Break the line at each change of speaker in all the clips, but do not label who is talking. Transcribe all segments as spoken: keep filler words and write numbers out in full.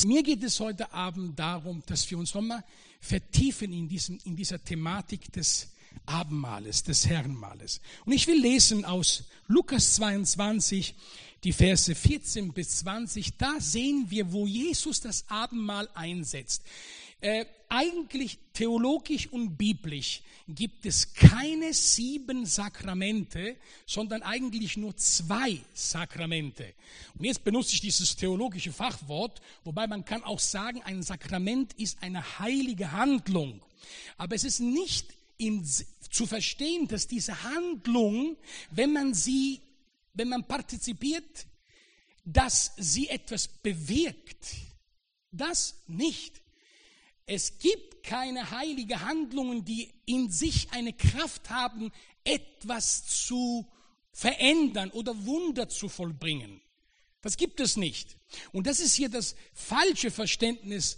Mir geht es heute Abend darum, dass wir uns nochmal vertiefen in, diesem, in dieser Thematik des Abendmahles, des Herrenmahles. Und ich will lesen aus Lukas zweiundzwanzig, die Verse vierzehn bis zwanzig. Da sehen wir, wo Jesus das Abendmahl einsetzt. Äh, eigentlich theologisch und biblisch gibt es keine sieben Sakramente, sondern eigentlich nur zwei Sakramente. Und jetzt benutze ich dieses theologische Fachwort, wobei man kann auch sagen, ein Sakrament ist eine heilige Handlung. Aber es ist nicht in, zu verstehen, dass diese Handlung, wenn man sie, wenn man partizipiert, dass sie etwas bewirkt. Das nicht. Es gibt keine heiligen Handlungen, die in sich eine Kraft haben, etwas zu verändern oder Wunder zu vollbringen. Das gibt es nicht. Und das ist hier das falsche Verständnis,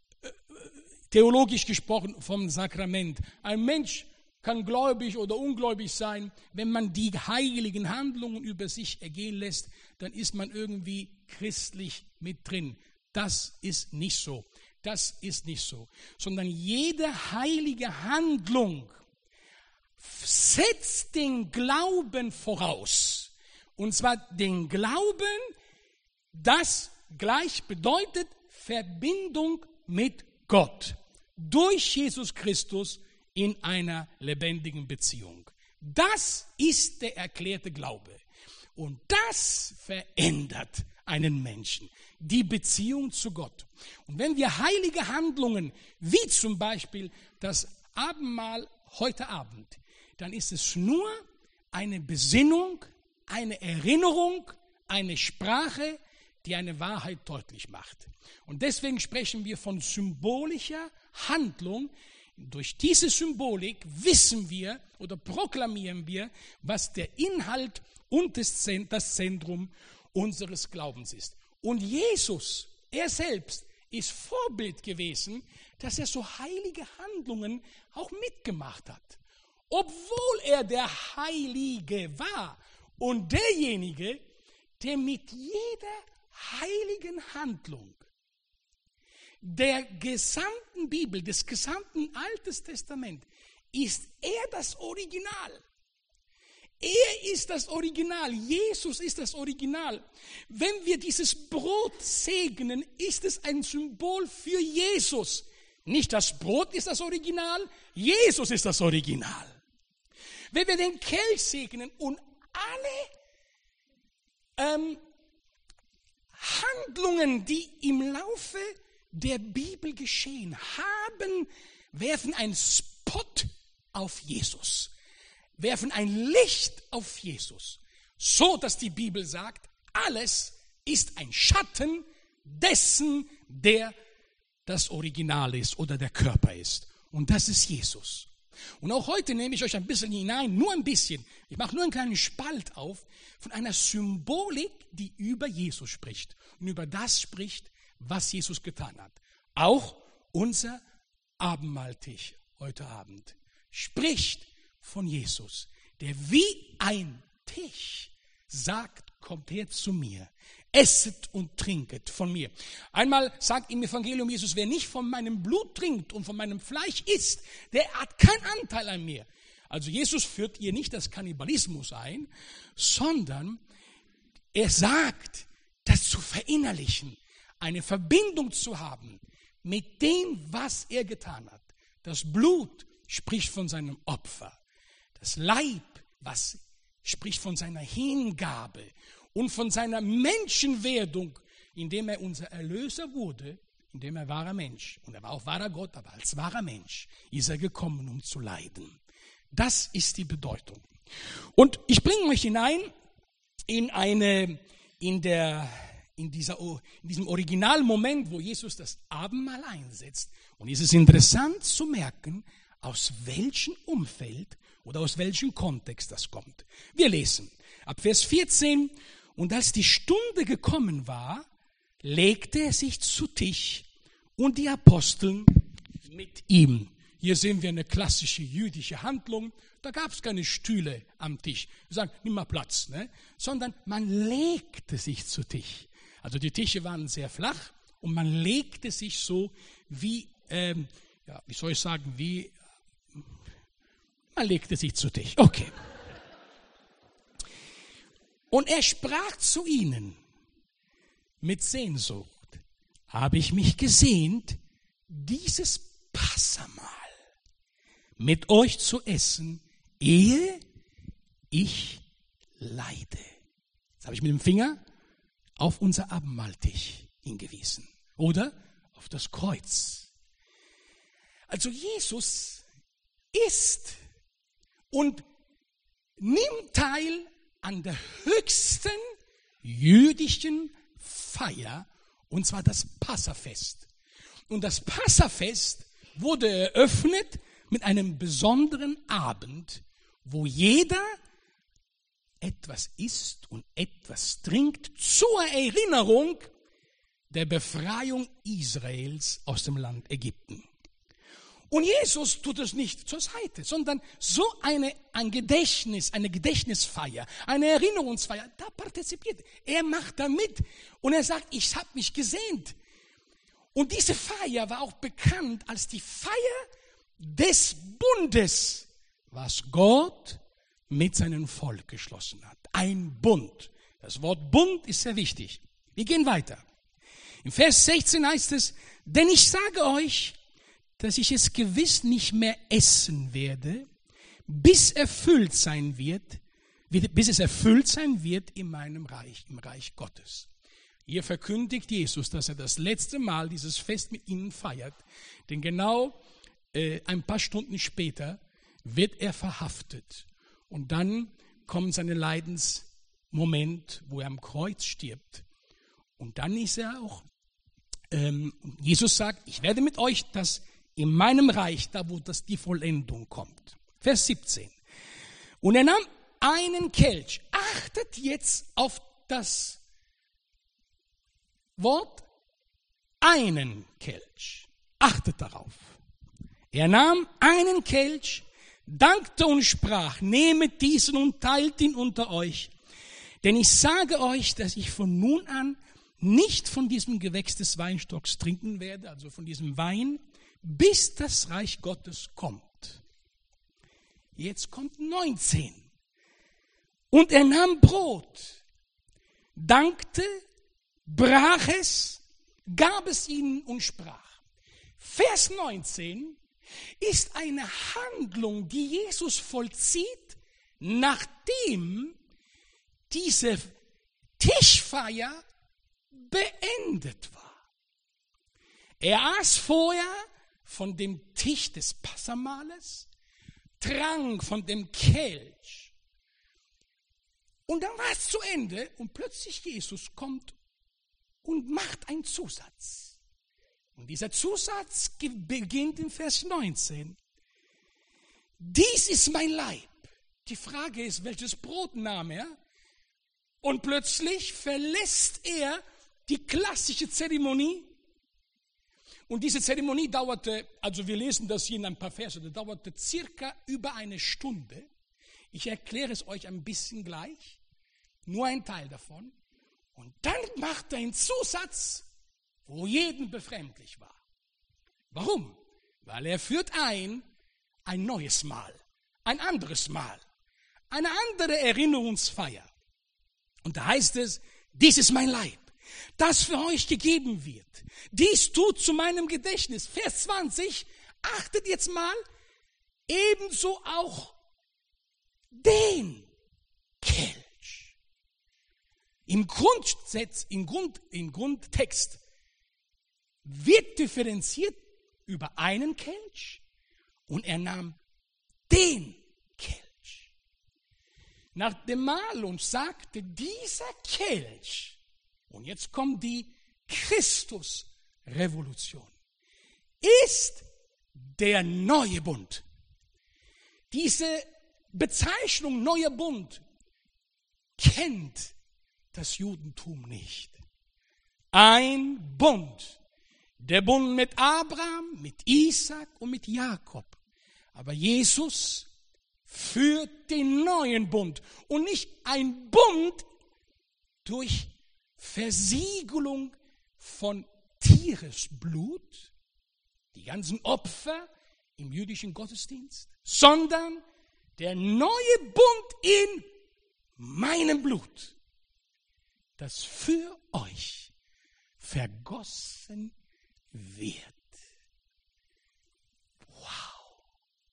theologisch gesprochen, vom Sakrament. Ein Mensch kann gläubig oder ungläubig sein. Wenn man die heiligen Handlungen über sich ergehen lässt, dann ist man irgendwie christlich mit drin. Das ist nicht so. Das ist nicht so. Sondern jede heilige Handlung setzt den Glauben voraus. Und zwar den Glauben, das gleich bedeutet Verbindung mit Gott. Durch Jesus Christus in einer lebendigen Beziehung. Das ist der erklärte Glaube. Und das verändert einen Menschen, die Beziehung zu Gott. Und wenn wir heilige Handlungen, wie zum Beispiel das Abendmahl heute Abend, dann ist es nur eine Besinnung, eine Erinnerung, eine Sprache, die eine Wahrheit deutlich macht. Und deswegen sprechen wir von symbolischer Handlung. Durch diese Symbolik wissen wir oder proklamieren wir, was der Inhalt und das Zentrum unseres Glaubens ist. Und Jesus, er selbst, ist Vorbild gewesen, dass er so heilige Handlungen auch mitgemacht hat. Obwohl er der Heilige war und derjenige, der mit jeder heiligen Handlung der gesamten Bibel, des gesamten Alten Testaments, ist er das Original. Er ist das Original. Jesus ist das Original. Wenn wir dieses Brot segnen, ist es ein Symbol für Jesus. Nicht das Brot ist das Original, Jesus ist das Original. Wenn wir den Kelch segnen und alle ähm, Handlungen, die im Laufe der Bibel geschehen haben, werfen einen Spot auf Jesus. Werfen ein Licht auf Jesus, so dass die Bibel sagt, alles ist ein Schatten dessen, der das Original ist oder der Körper ist. Und das ist Jesus. Und auch heute nehme ich euch ein bisschen hinein, nur ein bisschen, ich mache nur einen kleinen Spalt auf, von einer Symbolik, die über Jesus spricht und über das spricht, was Jesus getan hat. Auch unser Abendmahltisch heute Abend spricht von Jesus, der wie ein Tisch sagt, kommt her zu mir, esset und trinket von mir. Einmal sagt im Evangelium Jesus, wer nicht von meinem Blut trinkt und von meinem Fleisch isst, der hat keinen Anteil an mir. Also Jesus führt ihr nicht das Kannibalismus ein, sondern er sagt, das zu verinnerlichen, eine Verbindung zu haben mit dem, was er getan hat. Das Blut spricht von seinem Opfer. Das Leib, was spricht von seiner Hingabe und von seiner Menschenwerdung, indem er unser Erlöser wurde, indem er wahrer Mensch, und er war auch wahrer Gott, aber als wahrer Mensch ist er gekommen, um zu leiden. Das ist die Bedeutung. Und ich bringe euch hinein in eine, in der, in dieser, in diesem Originalmoment, wo Jesus das Abendmahl einsetzt. Und es ist interessant zu merken, aus welchem Umfeld oder aus welchem Kontext das kommt. Wir lesen ab Vers vierzehn. Und als die Stunde gekommen war, legte er sich zu Tisch und die Aposteln mit ihm. Hier sehen wir eine klassische jüdische Handlung. Da gab es keine Stühle am Tisch. Wir sagen, nimm mal Platz. Ne? Sondern man legte sich zu Tisch. Also die Tische waren sehr flach und man legte sich so wie, ähm, ja, wie soll ich sagen, wie, man legte sich zu Tisch. Okay. Und er sprach zu ihnen, mit Sehnsucht habe ich mich gesehnt, dieses Passamahl mit euch zu essen, ehe ich leide. Jetzt habe ich mit dem Finger auf unser Abendmahltisch hingewiesen oder auf das Kreuz. Also Jesus isst und nimmt teil an der höchsten jüdischen Feier, und zwar das Passafest. Und das Passafest wurde eröffnet mit einem besonderen Abend, wo jeder etwas isst und etwas trinkt zur Erinnerung der Befreiung Israels aus dem Land Ägypten. Und Jesus tut es nicht zur Seite, sondern so eine, ein Gedächtnis, eine Gedächtnisfeier, eine Erinnerungsfeier, da partizipiert er. Er macht da mit und er sagt, ich habe mich gesehnt. Und diese Feier war auch bekannt als die Feier des Bundes, was Gott mit seinem Volk geschlossen hat. Ein Bund. Das Wort Bund ist sehr wichtig. Wir gehen weiter. Im Vers sechzehn heißt es, denn ich sage euch, dass ich es gewiss nicht mehr essen werde, bis erfüllt sein wird, bis es erfüllt sein wird in meinem Reich, im Reich Gottes. Hier verkündigt Jesus, dass er das letzte Mal dieses Fest mit ihnen feiert, denn genau äh, ein paar Stunden später wird er verhaftet und dann kommt sein Leidensmoment, wo er am Kreuz stirbt. Und dann ist er auch, ähm, Jesus sagt, ich werde mit euch das in meinem Reich, da wo das die Vollendung kommt. Vers siebzehn. Und er nahm einen Kelch. Achtet jetzt auf das Wort einen Kelch. Achtet darauf. Er nahm einen Kelch, dankte und sprach, nehmet diesen und teilt ihn unter euch. Denn ich sage euch, dass ich von nun an nicht von diesem Gewächs des Weinstocks trinken werde, also von diesem Wein, bis das Reich Gottes kommt. Jetzt kommt neunzehn. Und er nahm Brot, dankte, brach es, gab es ihnen und sprach. Vers neunzehn ist eine Handlung, die Jesus vollzieht, nachdem diese Tischfeier beendet war. Er aß vorher von dem Tisch des Passamahles, trank von dem Kelch. Und dann war es zu Ende und plötzlich Jesus kommt und macht einen Zusatz. Und dieser Zusatz beginnt in Vers neunzehn. Dies ist mein Leib. Die Frage ist, welches Brot nahm er? Und plötzlich verlässt er die klassische Zeremonie. Und diese Zeremonie dauerte, also wir lesen das hier in ein paar Verse, das dauerte circa über eine Stunde. Ich erkläre es euch ein bisschen gleich, nur ein Teil davon. Und dann macht er einen Zusatz, wo jeden befremdlich war. Warum? Weil er führt ein, ein neues Mahl, ein anderes Mahl, eine andere Erinnerungsfeier. Und da heißt es, dies ist mein Leib, das für euch gegeben wird. Dies tut zu meinem Gedächtnis. Vers zwanzig, achtet jetzt mal, ebenso auch den Kelch. Im Grundsatz, im, Grund, im Grundtext wird differenziert über einen Kelch und er nahm den Kelch. Nach dem Mahl und sagte, dieser Kelch, und jetzt kommt die Christusrevolution, ist der neue Bund. Diese Bezeichnung neuer Bund kennt das Judentum nicht. Ein Bund, der Bund mit Abraham, mit Isaak und mit Jakob. Aber Jesus führt den neuen Bund und nicht ein Bund durch Versiegelung von Tieresblut, die ganzen Opfer im jüdischen Gottesdienst, sondern der neue Bund in meinem Blut, das für euch vergossen wird. Wow.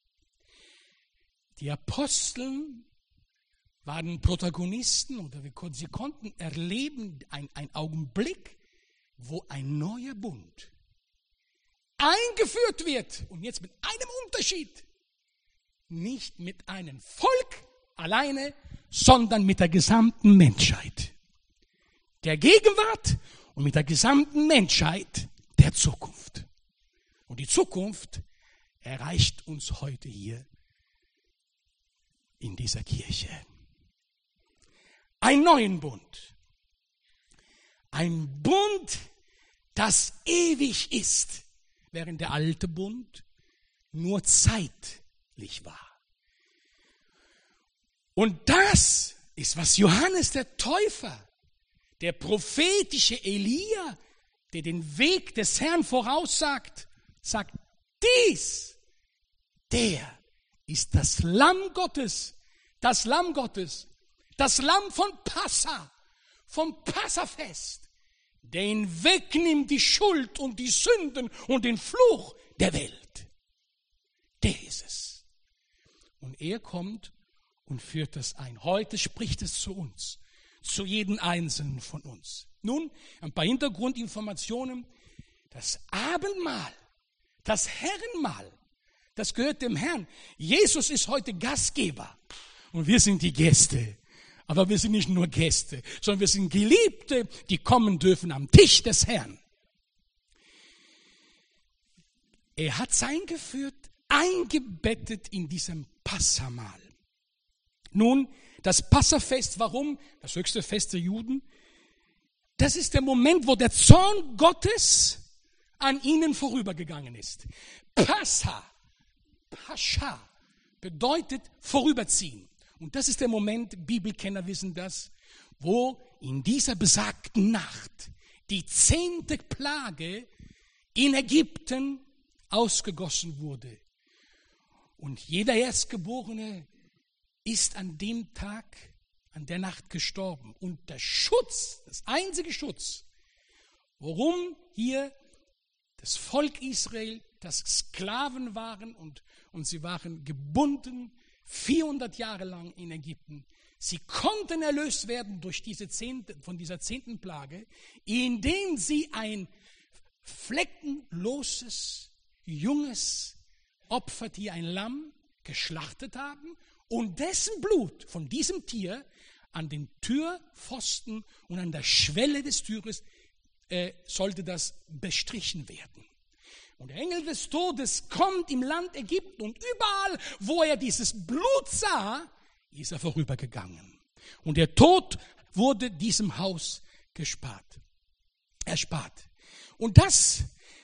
Die Apostel waren Protagonisten oder sie konnten erleben einen Augenblick, wo ein neuer Bund eingeführt wird. Und jetzt mit einem Unterschied. Nicht mit einem Volk alleine, sondern mit der gesamten Menschheit. Der Gegenwart und mit der gesamten Menschheit der Zukunft. Und die Zukunft erreicht uns heute hier in dieser Kirche. Einen neuen Bund. Ein Bund, das ewig ist, während der alte Bund nur zeitlich war. Und das ist, was Johannes der Täufer, der prophetische Elia, der den Weg des Herrn voraussagt, sagt, dies, der ist das Lamm Gottes, das Lamm Gottes, das Lamm von Passa, vom Passafest, der ihn wegnimmt die Schuld und die Sünden und den Fluch der Welt. Der ist es. Und er kommt und führt das ein. Heute spricht es zu uns, zu jedem Einzelnen von uns. Nun, ein paar Hintergrundinformationen. Das Abendmahl, das Herrenmahl, das gehört dem Herrn. Jesus ist heute Gastgeber und wir sind die Gäste. Aber wir sind nicht nur Gäste, sondern wir sind Geliebte, die kommen dürfen am Tisch des Herrn. Er hat es eingeführt, eingebettet in diesem Passamahl. Nun, das Passafest, warum? Das höchste Fest der Juden. Das ist der Moment, wo der Zorn Gottes an ihnen vorübergegangen ist. Passa, Pascha, bedeutet vorüberziehen. Und das ist der Moment, Bibelkenner wissen das, wo in dieser besagten Nacht die zehnte Plage in Ägypten ausgegossen wurde. Und jeder Erstgeborene ist an dem Tag, an der Nacht gestorben. Und der Schutz, das einzige Schutz, worum hier das Volk Israel, das Sklaven waren und, und sie waren gebunden, vierhundert Jahre lang in Ägypten. Sie konnten erlöst werden durch diese zehnte, von dieser zehnten Plage, indem sie ein fleckenloses, junges Opfertier, ein Lamm, geschlachtet haben und dessen Blut von diesem Tier an den Türpfosten und an der Schwelle des Türes äh, sollte das bestrichen werden. Und der Engel des Todes kommt im Land Ägypten und überall, wo er dieses Blut sah, ist er vorübergegangen. Und der Tod wurde diesem Haus gespart, erspart. Und das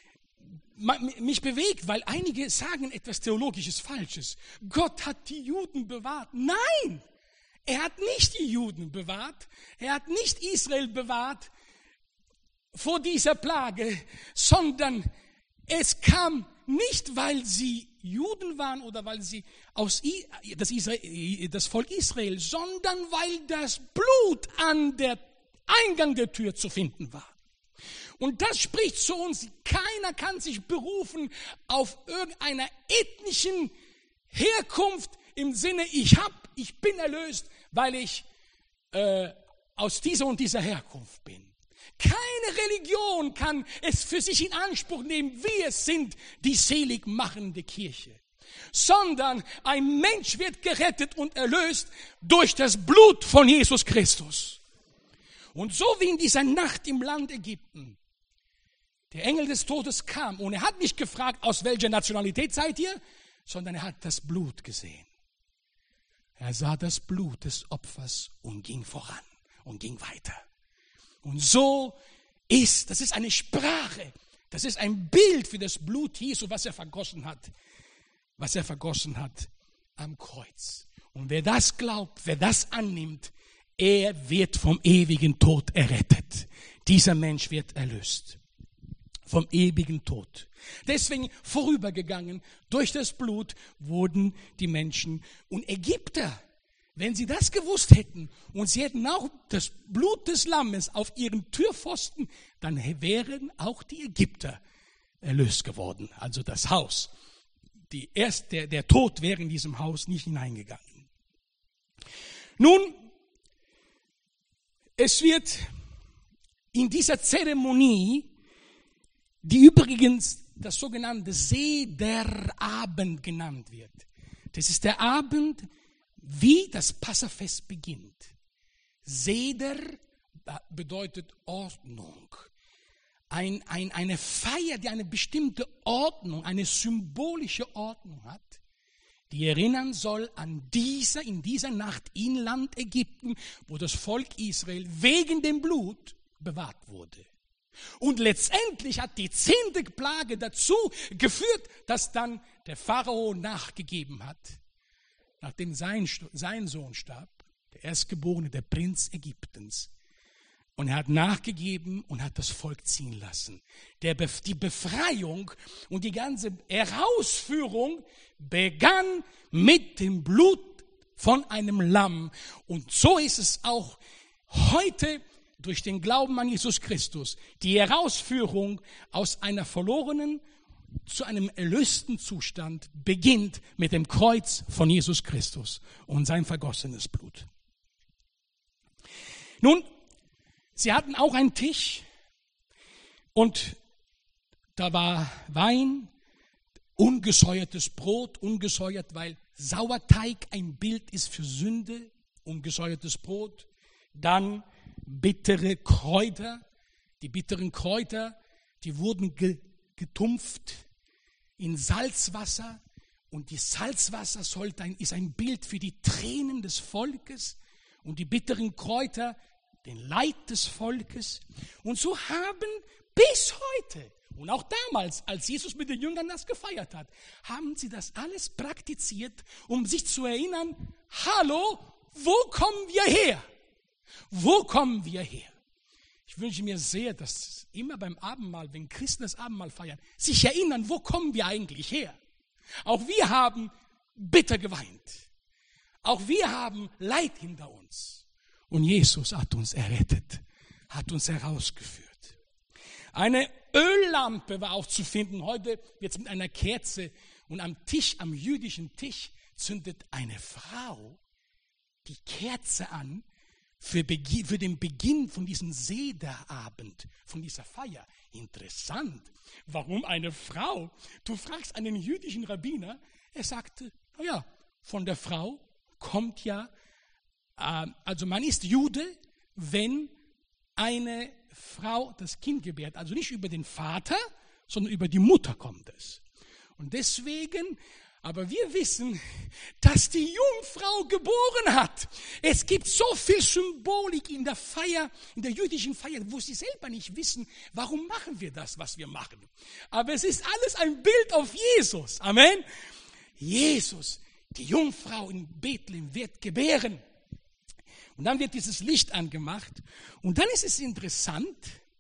mich bewegt, weil einige sagen etwas Theologisches Falsches. Gott hat die Juden bewahrt. Nein, er hat nicht die Juden bewahrt. Er hat nicht Israel bewahrt vor dieser Plage, sondern es kam nicht, weil sie Juden waren oder weil sie aus das, Israel, das Volk Israel, sondern weil das Blut an der Eingang der Tür zu finden war. Und das spricht zu uns, keiner kann sich berufen auf irgendeiner ethnischen Herkunft im Sinne, ich hab, ich bin erlöst, weil ich äh, aus dieser und dieser Herkunft bin. Keine Religion kann es für sich in Anspruch nehmen, wir sind die seligmachende Kirche. Sondern ein Mensch wird gerettet und erlöst durch das Blut von Jesus Christus. Und so wie in dieser Nacht im Land Ägypten der Engel des Todes kam und er hat nicht gefragt, aus welcher Nationalität seid ihr, sondern er hat das Blut gesehen. Er sah das Blut des Opfers und ging voran und ging weiter. Und so ist, das ist eine Sprache, das ist ein Bild für das Blut Jesu, was er vergossen hat, was er vergossen hat am Kreuz. Und wer das glaubt, wer das annimmt, er wird vom ewigen Tod errettet. Dieser Mensch wird erlöst. vom ewigen Tod. Deswegen vorübergegangen, durch das Blut wurden die Menschen. Und Ägypter, wenn sie das gewusst hätten und sie hätten auch das Blut des Lammes auf ihren Türpfosten, dann wären auch die Ägypter erlöst geworden, also das Haus. Die erst, der, der Tod wäre in diesem Haus nicht hineingegangen. Nun, es wird in dieser Zeremonie, die übrigens das sogenannte Sederabend genannt wird. Das ist der Abend, wie das Passafest beginnt. Seder bedeutet Ordnung. Ein, ein, eine Feier, die eine bestimmte Ordnung, eine symbolische Ordnung hat, die erinnern soll an dieser, in dieser Nacht in Land Ägypten, wo das Volk Israel wegen dem Blut bewahrt wurde. Und letztendlich hat die zehnte Plage dazu geführt, dass dann der Pharao nachgegeben hat, nachdem sein, sein Sohn starb, der Erstgeborene, der Prinz Ägyptens. Und er hat nachgegeben und hat das Volk ziehen lassen. Der, die Befreiung und die ganze Herausführung begann mit dem Blut von einem Lamm. Und so ist es auch heute durch den Glauben an Jesus Christus. Die Herausführung aus einer verlorenen zu einem erlösten Zustand beginnt mit dem Kreuz von Jesus Christus und sein vergossenes Blut. Nun, sie hatten auch einen Tisch und da war Wein, ungesäuertes Brot, ungesäuert, weil Sauerteig ein Bild ist für Sünde, ungesäuertes Brot. Dann bittere Kräuter, die bitteren Kräuter, die wurden getumpft in Salzwasser und die Salzwasser sollte ein, ist ein Bild für die Tränen des Volkes und die bitteren Kräuter den Leid des Volkes. Und so haben bis heute und auch damals, als Jesus mit den Jüngern das gefeiert hat, haben sie das alles praktiziert, um sich zu erinnern, hallo, wo kommen wir her? Wo kommen wir her? Ich wünsche mir sehr, dass immer beim Abendmahl, wenn Christen das Abendmahl feiern, sich erinnern, wo kommen wir eigentlich her? Auch wir haben bitter geweint. Auch wir haben Leid hinter uns. Und Jesus hat uns errettet, hat uns herausgeführt. Eine Öllampe war auch zu finden. Heute wird es mit einer Kerze und am Tisch, am jüdischen Tisch, zündet eine Frau die Kerze an für, Beginn, für den Beginn von diesem Sederabend, von dieser Feier. Interessant. Warum eine Frau? Du fragst einen jüdischen Rabbiner, er sagte, naja, von der Frau kommt ja, äh, also man ist Jude, wenn eine Frau das Kind gebärt. Also nicht über den Vater, sondern über die Mutter kommt es. Und deswegen, aber wir wissen, dass die Jungfrau geboren hat. Es gibt so viel Symbolik in der Feier, in der jüdischen Feier, wo sie selber nicht wissen, warum machen wir das, was wir machen. Aber es ist alles ein Bild auf Jesus. Amen. Jesus, die Jungfrau in Bethlehem, wird gebären. Und dann wird dieses Licht angemacht. Und dann ist es interessant,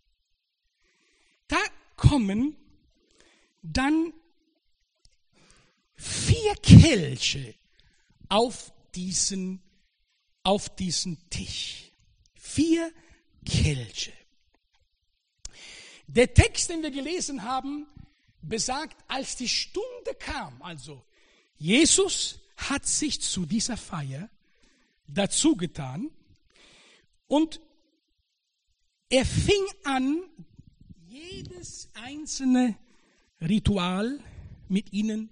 da kommen dann vier Kelche auf diesen, auf diesen Tisch. Vier Kelche. Der Text, den wir gelesen haben, besagt, als die Stunde kam, also Jesus hat sich zu dieser Feier dazu getan und er fing an, jedes einzelne Ritual mit ihnen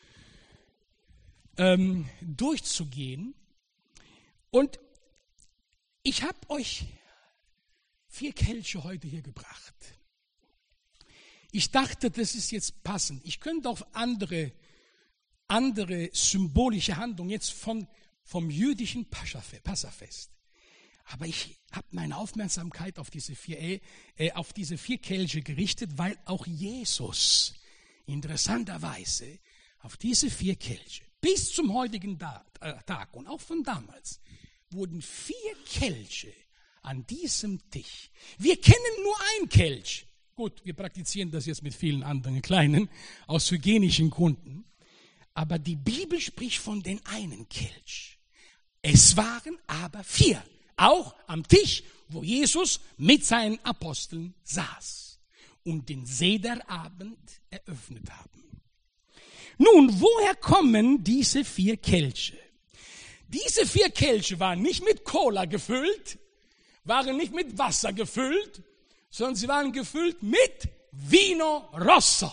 ähm, durchzugehen. Und ich habe euch vier Kelche heute hier gebracht. Ich dachte, das ist jetzt passend. Ich könnte auch andere, andere symbolische Handlungen jetzt von vom jüdischen Passafest. Aber ich habe meine Aufmerksamkeit auf diese vier, äh, auf diese vier Kelche gerichtet, weil auch Jesus interessanterweise auf diese vier Kelche bis zum heutigen Tag und auch von damals wurden vier Kelche an diesem Tisch. Wir kennen nur einen Kelch, Gut, wir praktizieren das jetzt mit vielen anderen kleinen, aus hygienischen Gründen. Aber die Bibel spricht von den einen Kelch. Es waren aber vier, auch am Tisch, wo Jesus mit seinen Aposteln saß und den Sederabend eröffnet haben. Nun, woher kommen diese vier Kelche? Diese vier Kelche waren nicht mit Cola gefüllt, waren nicht mit Wasser gefüllt, sondern sie waren gefüllt mit Vino Rosso.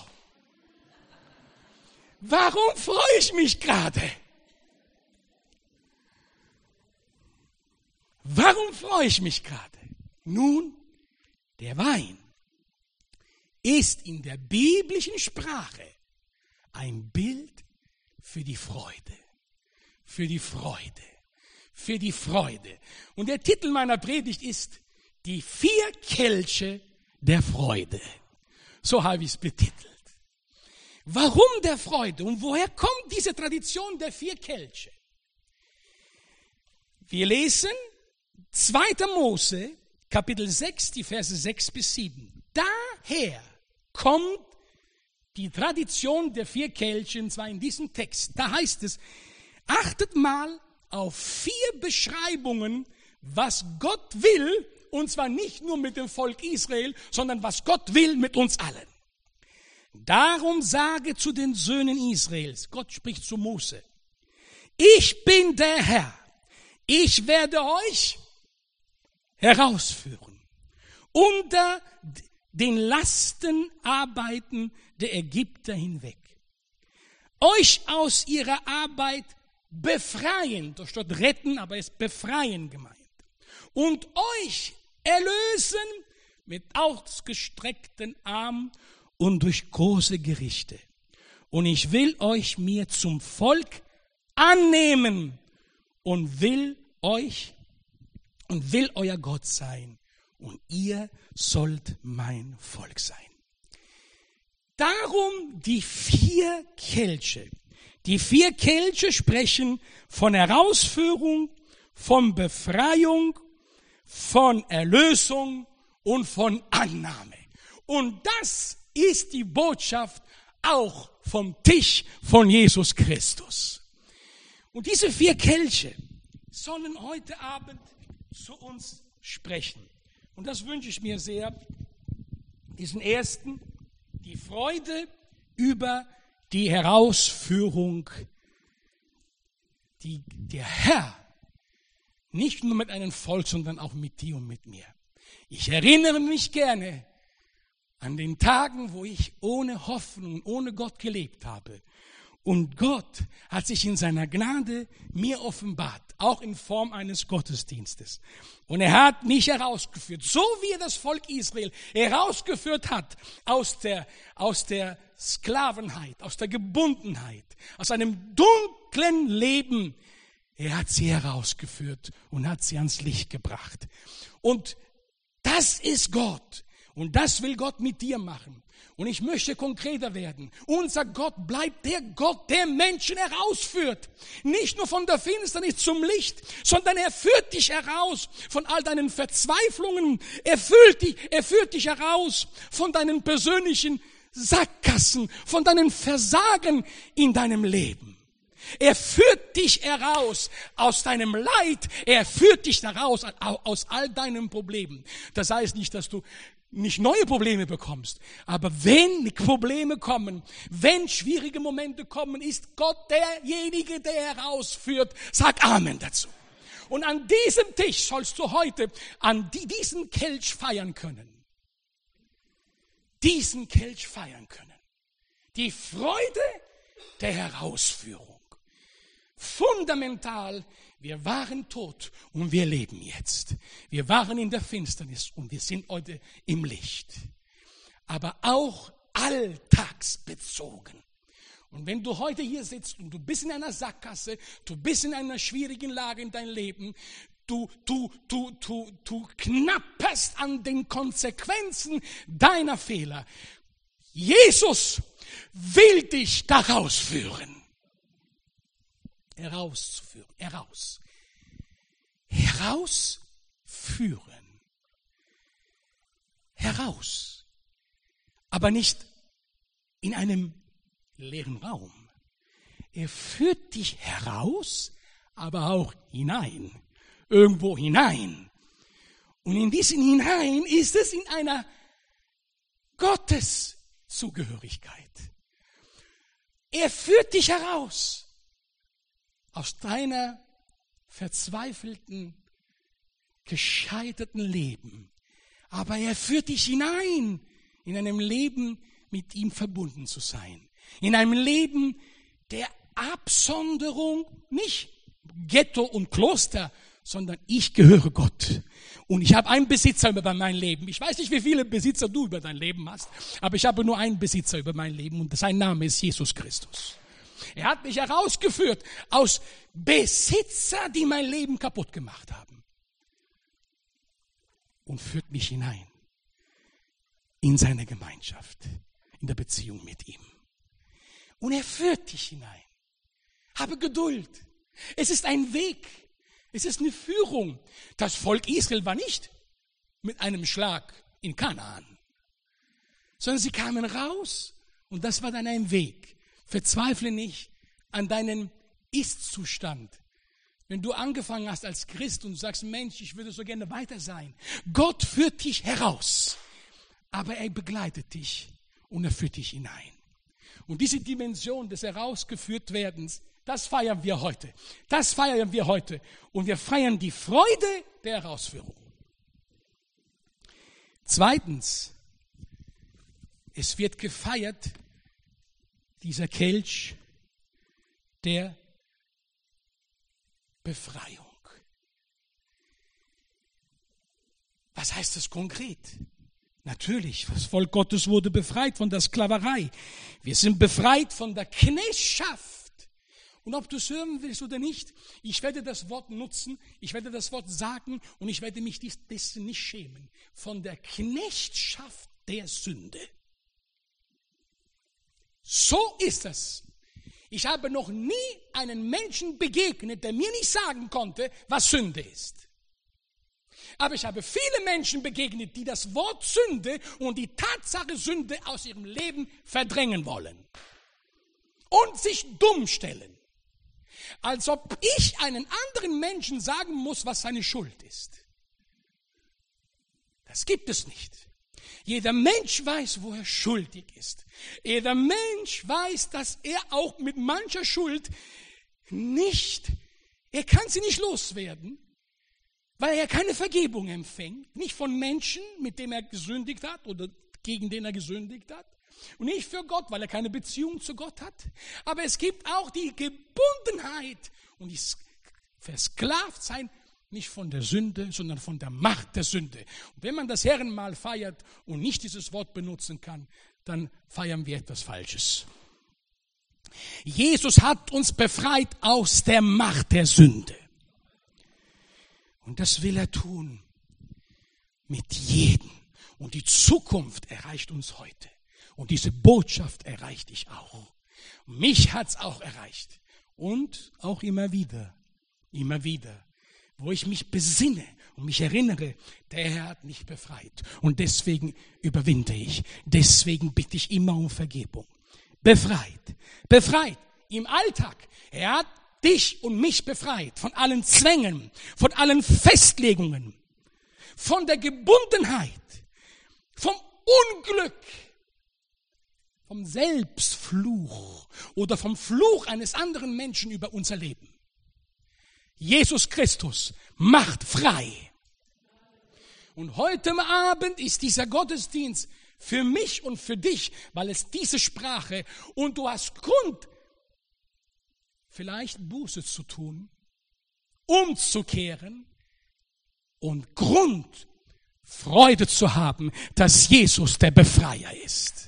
Warum freue ich mich gerade? Warum freue ich mich gerade? Nun, der Wein ist in der biblischen Sprache ein Bild für die Freude, für die Freude, für die Freude. Und der Titel meiner Predigt ist die vier Kelche der Freude. So habe ich es betitelt. Warum der Freude und woher kommt diese Tradition der vier Kelche? Wir lesen zweiter Mose, Kapitel sechs, die Verse sechs bis sieben. Daher kommt die Tradition der vier Kelche, und zwar in diesem Text. Da heißt es, achtet mal auf vier Beschreibungen, was Gott will, und zwar nicht nur mit dem Volk Israel, sondern was Gott will mit uns allen. Darum sage zu den Söhnen Israels, Gott spricht zu Mose, ich bin der Herr, ich werde euch herausführen unter den Lastenarbeiten der Ägypter hinweg, euch aus ihrer Arbeit befreien, da steht retten, aber es ist befreien gemeint, und euch erlösen mit ausgestreckten Armen und durch große Gerichte. Und ich will euch mir zum Volk annehmen und will euch und will euer Gott sein. Und ihr sollt mein Volk sein. Darum die vier Kelche. Die vier Kelche sprechen von Herausführung, von Befreiung, von Erlösung und von Annahme. Und das ist die Botschaft auch vom Tisch von Jesus Christus. Und diese vier Kelche sollen heute Abend zu uns sprechen. Und das wünsche ich mir sehr. Diesen ersten, die Freude über die Herausführung, die der Herr nicht nur mit einem Volk, sondern auch mit dir und mit mir. Ich erinnere mich gerne an den Tagen, wo ich ohne Hoffnung, ohne Gott gelebt habe. Und Gott hat sich in seiner Gnade mir offenbart, auch in Form eines Gottesdienstes. Und er hat mich herausgeführt, so wie er das Volk Israel herausgeführt hat aus der, aus der Sklavenheit, aus der Gebundenheit, aus einem dunklen Leben. Er hat sie herausgeführt und hat sie ans Licht gebracht. Und das ist Gott. Und das will Gott mit dir machen. Und ich möchte konkreter werden. Unser Gott bleibt der Gott, der Menschen herausführt. Nicht nur von der Finsternis zum Licht, sondern er führt dich heraus von all deinen Verzweiflungen. Er führt dich, er führt dich heraus von deinen persönlichen Sackgassen, von deinen Versagen in deinem Leben. Er führt dich heraus aus deinem Leid. Er führt dich heraus aus all deinen Problemen. Das heißt nicht, dass du nicht neue Probleme bekommst. Aber wenn Probleme kommen, wenn schwierige Momente kommen, ist Gott derjenige, der herausführt. Sag Amen dazu. Und an diesem Tisch sollst du heute an diesen Kelch feiern können. Diesen Kelch feiern können. Die Freude der Herausführung. Fundamental, wir waren tot und wir leben jetzt. Wir waren in der Finsternis und wir sind heute im Licht. Aber auch alltagsbezogen. Und wenn du heute hier sitzt und du bist in einer Sackgasse, du bist in einer schwierigen Lage in deinem Leben, du, du, du, du, du knapperst an den Konsequenzen deiner Fehler. Jesus will dich daraus führen. Herauszuführen, heraus. Herausführen. Heraus. aber nicht in einem leeren Raum. Er führt dich heraus, aber auch hinein, irgendwo hinein. Und in diesem hinein ist es in einer Gotteszugehörigkeit. Er führt dich heraus aus deiner verzweifelten, gescheiterten Leben. Aber er führt dich hinein in einem Leben, mit ihm verbunden zu sein. In einem Leben der Absonderung, nicht Ghetto und Kloster, sondern ich gehöre Gott. Und ich habe einen Besitzer über mein Leben. Ich weiß nicht, wie viele Besitzer du über dein Leben hast, aber ich habe nur einen Besitzer über mein Leben und sein Name ist Jesus Christus. Er hat mich herausgeführt aus Besitzer, die mein Leben kaputt gemacht haben. Und führt mich hinein in seine Gemeinschaft, in der Beziehung mit ihm. Und er führt dich hinein. Habe Geduld. Es ist ein Weg. Es ist eine Führung. Das Volk Israel war nicht mit einem Schlag in Kanaan, sondern sie kamen raus und das war dann ein Weg. Verzweifle nicht an deinem Ist-Zustand. Wenn du angefangen hast als Christ und sagst, Mensch, ich würde so gerne weiter sein. Gott führt dich heraus, aber er begleitet dich und er führt dich hinein. Und diese Dimension des Herausgeführtwerdens, das feiern wir heute. Das feiern wir heute. Und wir feiern die Freude der Herausführung. Zweitens, es wird gefeiert, dieser Kelch der Befreiung. Was heißt das konkret? Natürlich, das Volk Gottes wurde befreit von der Sklaverei. Wir sind befreit von der Knechtschaft. Und ob du es hören willst oder nicht, ich werde das Wort nutzen, ich werde das Wort sagen und ich werde mich dessen nicht schämen. Von der Knechtschaft der Sünde. So ist es. Ich habe noch nie einen Menschen begegnet, der mir nicht sagen konnte, was Sünde ist. Aber ich habe viele Menschen begegnet, die das Wort Sünde und die Tatsache Sünde aus ihrem Leben verdrängen wollen. Und sich dumm stellen. Als ob ich einen anderen Menschen sagen muss, was seine Schuld ist. Das gibt es nicht. Jeder Mensch weiß, wo er schuldig ist. Jeder Mensch weiß, dass er auch mit mancher Schuld nicht, er kann sie nicht loswerden, weil er keine Vergebung empfängt. Nicht von Menschen, mit denen er gesündigt hat oder gegen den er gesündigt hat. Und nicht für Gott, weil er keine Beziehung zu Gott hat. Aber es gibt auch die Gebundenheit und die Versklavtsein, nicht von der Sünde, sondern von der Macht der Sünde. Und wenn man das Herrenmahl feiert und nicht dieses Wort benutzen kann, dann feiern wir etwas Falsches. Jesus hat uns befreit aus der Macht der Sünde. Und das will er tun mit jedem. Und die Zukunft erreicht uns heute. Und diese Botschaft erreicht dich auch. Mich hat's auch erreicht. Und auch immer wieder, immer wieder, wo ich mich besinne und mich erinnere, der Herr hat mich befreit. Und deswegen überwinde ich. Deswegen bitte ich immer um Vergebung. Befreit, befreit im Alltag. Er hat dich und mich befreit von allen Zwängen, von allen Festlegungen, von der Gebundenheit, vom Unglück, vom Selbstfluch oder vom Fluch eines anderen Menschen über unser Leben. Jesus Christus macht frei. Und heute Abend ist dieser Gottesdienst für mich und für dich, weil es diese Sprache und du hast Grund, vielleicht Buße zu tun, umzukehren und Grund, Freude zu haben, dass Jesus der Befreier ist.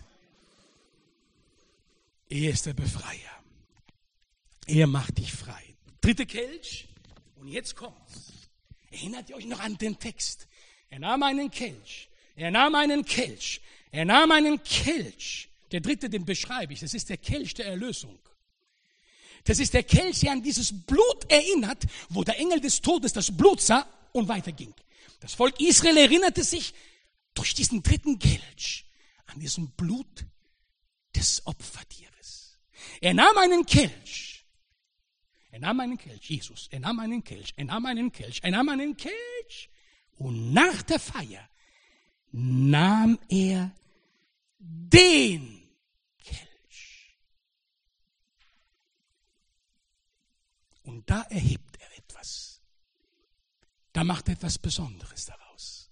Er ist der Befreier. Er macht dich frei. Dritte Kelch. Und jetzt kommt's. Erinnert ihr euch noch an den Text? Er nahm einen Kelch. Er nahm einen Kelch. Er nahm einen Kelch. Der dritte, den beschreibe ich. Das ist der Kelch der Erlösung. Das ist der Kelch, der an dieses Blut erinnert, wo der Engel des Todes das Blut sah und weiterging. Das Volk Israel erinnerte sich durch diesen dritten Kelch an diesem Blut des Opfertieres. Er nahm einen Kelch. Er nahm einen Kelch, Jesus. Er nahm einen Kelch. Er nahm einen Kelch. Er nahm einen Kelch. Und nach der Feier nahm er den Kelch. Und da erhebt er etwas. Da macht er etwas Besonderes daraus.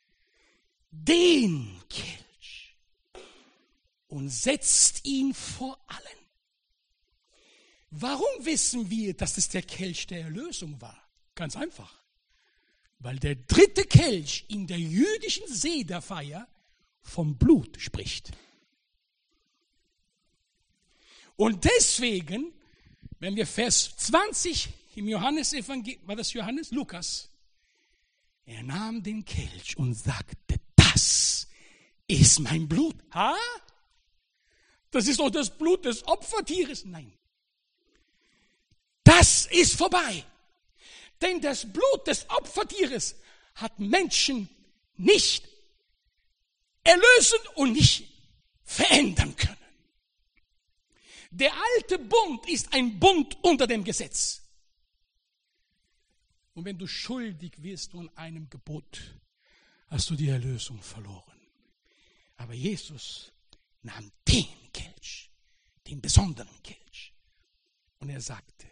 Den Kelch. Und setzt ihn vor allen. Warum wissen wir, dass es der Kelch der Erlösung war? Ganz einfach. Weil der dritte Kelch in der jüdischen Sederfeier vom Blut spricht. Und deswegen, wenn wir Vers zwanzig im Johannesevangelium, war das Johannes? Lukas. Er nahm den Kelch und sagte, das ist mein Blut. Ha? Das ist doch das Blut des Opfertieres. Nein. Das ist vorbei. Denn das Blut des Opfertieres hat Menschen nicht erlösen und nicht verändern können. Der alte Bund ist ein Bund unter dem Gesetz. Und wenn du schuldig wirst an einem Gebot, hast du die Erlösung verloren. Aber Jesus nahm den Kelch, den besonderen Kelch. Und er sagte,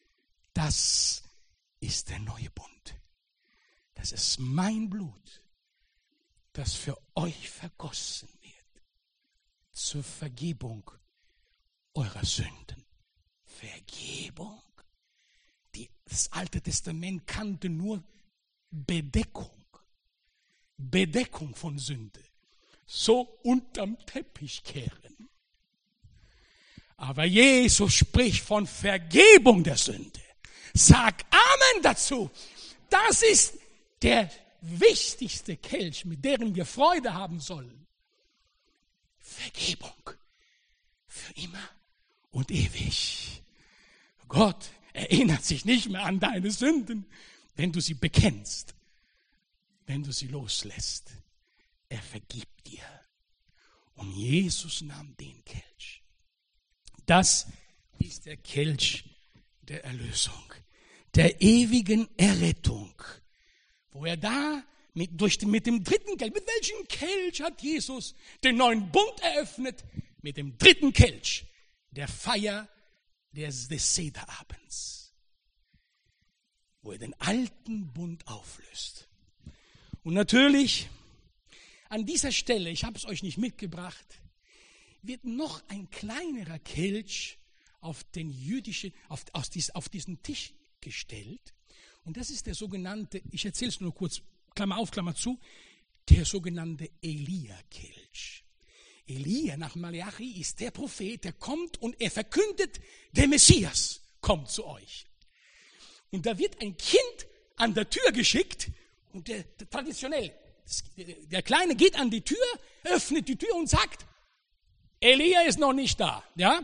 das ist der neue Bund. Das ist mein Blut, das für euch vergossen wird zur Vergebung eurer Sünden. Vergebung? Die, das Alte Testament kannte nur Bedeckung. Bedeckung von Sünde. So unterm Teppich kehren. Aber Jesus spricht von Vergebung der Sünde. Sag Amen dazu. Das ist der wichtigste Kelch, mit dem wir Freude haben sollen. Vergebung. Für immer und ewig. Gott erinnert sich nicht mehr an deine Sünden, wenn du sie bekennst, wenn du sie loslässt. Er vergibt dir. Und Jesus nahm den Kelch. Das ist der Kelch der Erlösung, der ewigen Errettung, wo er da mit, durch, mit dem dritten Kelch, mit welchem Kelch hat Jesus den neuen Bund eröffnet? Mit dem dritten Kelch, der Feier des, des Sederabends, wo er den alten Bund auflöst. Und natürlich, an dieser Stelle, ich habe es euch nicht mitgebracht, wird noch ein kleinerer Kelch auf den jüdischen, auf, auf, dies, auf diesen Tisch gestellt. Und das ist der sogenannte, ich erzähle es nur kurz, Klammer auf, Klammer zu, der sogenannte Elia-Kelch. Elia nach Malachi ist der Prophet, der kommt und er verkündet, der Messias kommt zu euch. Und da wird ein Kind an der Tür geschickt und der, der traditionell, der Kleine geht an die Tür, öffnet die Tür und sagt, Elia ist noch nicht da. Ja?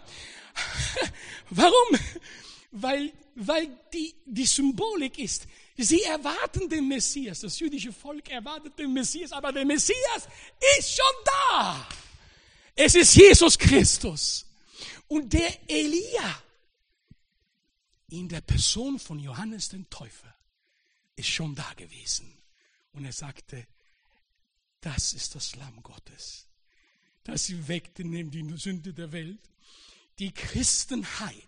Warum? Weil, weil die, die Symbolik ist, sie erwarten den Messias. Das jüdische Volk erwartet den Messias, aber der Messias ist schon da. Es ist Jesus Christus. Und der Elia in der Person von Johannes den Täufer ist schon da gewesen. Und er sagte, das ist das Lamm Gottes, das sie wegnehmen die Sünde der Welt. Die Christenheit,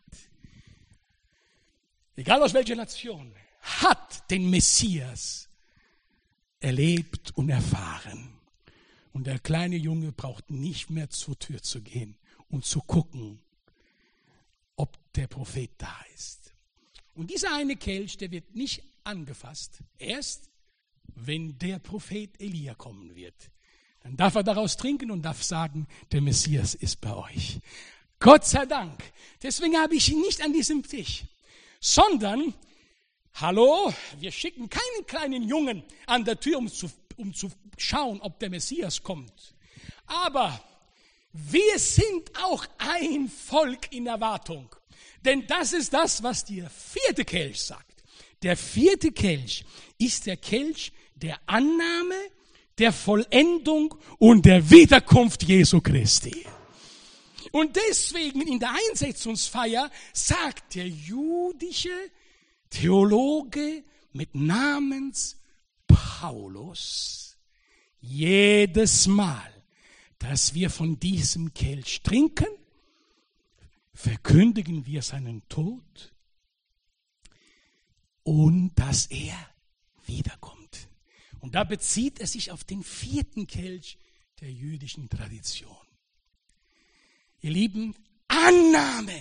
egal aus welcher Nation, hat den Messias erlebt und erfahren. Und der kleine Junge braucht nicht mehr zur Tür zu gehen und zu gucken, ob der Prophet da ist. Und dieser eine Kelch, der wird nicht angefasst, erst wenn der Prophet Elia kommen wird. Dann darf er daraus trinken und darf sagen, der Messias ist bei euch. Gott sei Dank. Deswegen habe ich ihn nicht an diesem Tisch, sondern, hallo, wir schicken keinen kleinen Jungen an der Tür, um zu, um zu schauen, ob der Messias kommt. Aber wir sind auch ein Volk in Erwartung. Denn das ist das, was der vierte Kelch sagt. Der vierte Kelch ist der Kelch der Annahme, der Vollendung und der Wiederkunft Jesu Christi. Und deswegen in der Einsetzungsfeier sagt der jüdische Theologe mit Namens Paulus jedes Mal, dass wir von diesem Kelch trinken, verkündigen wir seinen Tod und dass er wiederkommt. Und da bezieht er sich auf den vierten Kelch der jüdischen Tradition. Ihr Lieben, Annahme.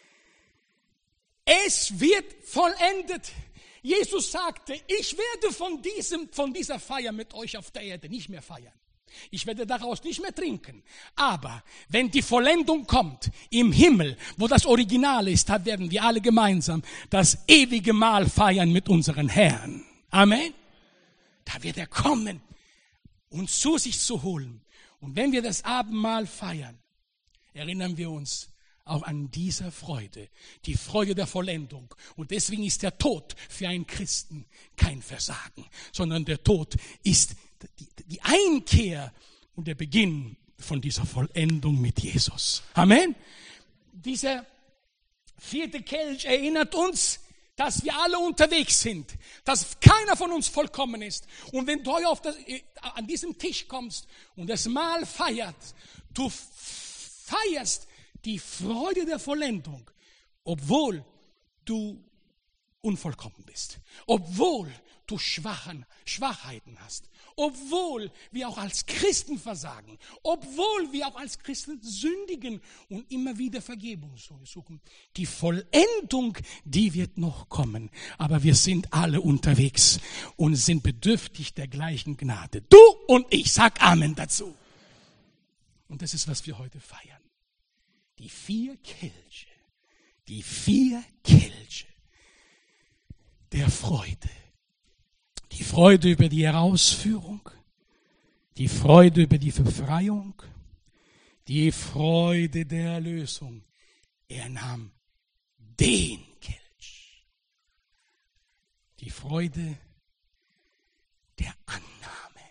Es wird vollendet. Jesus sagte, ich werde von diesem, von dieser Feier mit euch auf der Erde nicht mehr feiern. Ich werde daraus nicht mehr trinken. Aber wenn die Vollendung kommt im Himmel, wo das Original ist, da werden wir alle gemeinsam das ewige Mahl feiern mit unseren Herrn. Amen. Da wird er kommen, uns zu sich zu holen. Und wenn wir das Abendmahl feiern, erinnern wir uns auch an diese Freude, die Freude der Vollendung. Und deswegen ist der Tod für einen Christen kein Versagen, sondern der Tod ist die, die Einkehr und der Beginn von dieser Vollendung mit Jesus. Amen. Dieser vierte Kelch erinnert uns, dass wir alle unterwegs sind, dass keiner von uns vollkommen ist. Und wenn du auf das, an diesem Tisch kommst und das Mahl feierst, du feierst die Freude der Vollendung, obwohl du unvollkommen bist, obwohl du Schwachen, Schwachheiten hast, obwohl wir auch als Christen versagen, obwohl wir auch als Christen sündigen und immer wieder Vergebung suchen. Die Vollendung, die wird noch kommen, aber wir sind alle unterwegs und sind bedürftig der gleichen Gnade. Du und ich, sag Amen dazu. Und das ist, was wir heute feiern. Die vier Kelche, die vier Kelche der Freude. Die Freude über die Herausführung, die Freude über die Befreiung, die Freude der Erlösung. Er nahm den Kelch. Die Freude der Annahme.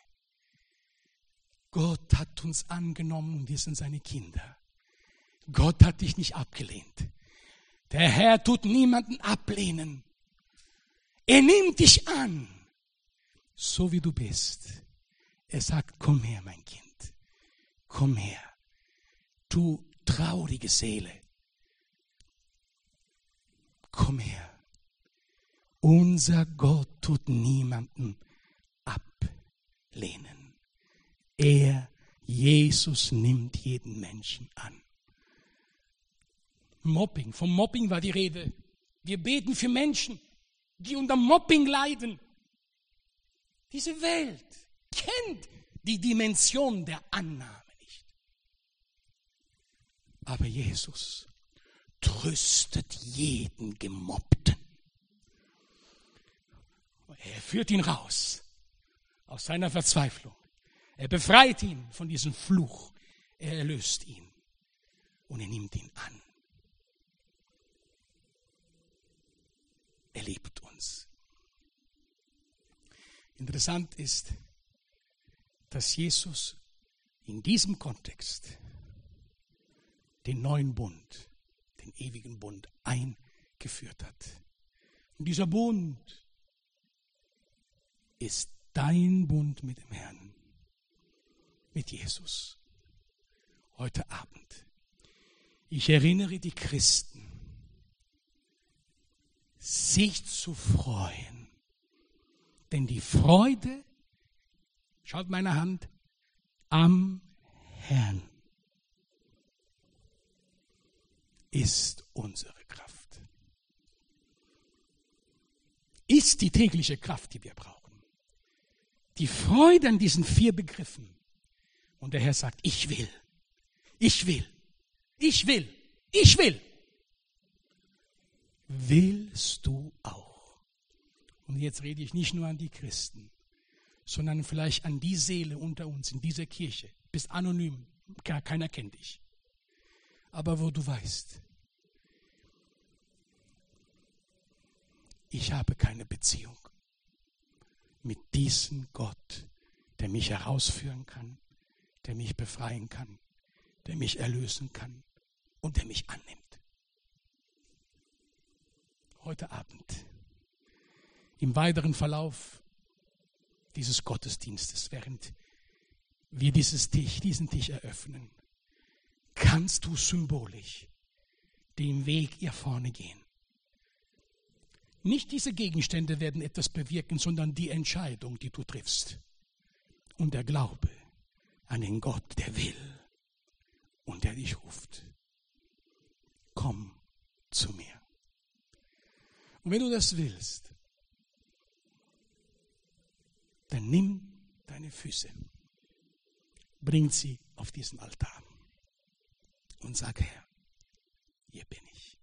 Gott hat uns angenommen und wir sind seine Kinder. Gott hat dich nicht abgelehnt. Der Herr tut niemanden ablehnen. Er nimmt dich an, so wie du bist. Er sagt, komm her, mein Kind. Komm her, du traurige Seele. Komm her. Unser Gott tut niemanden ablehnen. Er, Jesus, nimmt jeden Menschen an. Mobbing, vom Mobbing war die Rede. Wir beten für Menschen, die unter Mobbing leiden. Diese Welt kennt die Dimension der Annahme nicht. Aber Jesus tröstet jeden Gemobbten. Er führt ihn raus aus seiner Verzweiflung. Er befreit ihn von diesem Fluch. Er erlöst ihn und er nimmt ihn an. Er liebt uns. Interessant ist, dass Jesus in diesem Kontext den neuen Bund, den ewigen Bund eingeführt hat. Und dieser Bund ist dein Bund mit dem Herrn, mit Jesus. Heute Abend. Ich erinnere die Christen, sich zu freuen. Denn die Freude, schaut meine Hand, am Herrn ist unsere Kraft. Ist die tägliche Kraft, die wir brauchen. Die Freude an diesen vier Begriffen. Und der Herr sagt, ich will, ich will, ich will, ich will. Willst du auch? Und jetzt rede ich nicht nur an die Christen, sondern vielleicht an die Seele unter uns in dieser Kirche. Bist anonym, gar keiner kennt dich. Aber wo du weißt, ich habe keine Beziehung mit diesem Gott, der mich herausführen kann, der mich befreien kann, der mich erlösen kann und der mich annimmt. Heute Abend, im weiteren Verlauf dieses Gottesdienstes, während wir dieses Tisch, diesen Tisch eröffnen, kannst du symbolisch den Weg hier vorne gehen. Nicht diese Gegenstände werden etwas bewirken, sondern die Entscheidung, die du triffst. Und der Glaube an den Gott, der will und der dich ruft. Komm zu mir. Und wenn du das willst, dann nimm deine Füße, bring sie auf diesen Altar und sag, Herr, hier bin ich.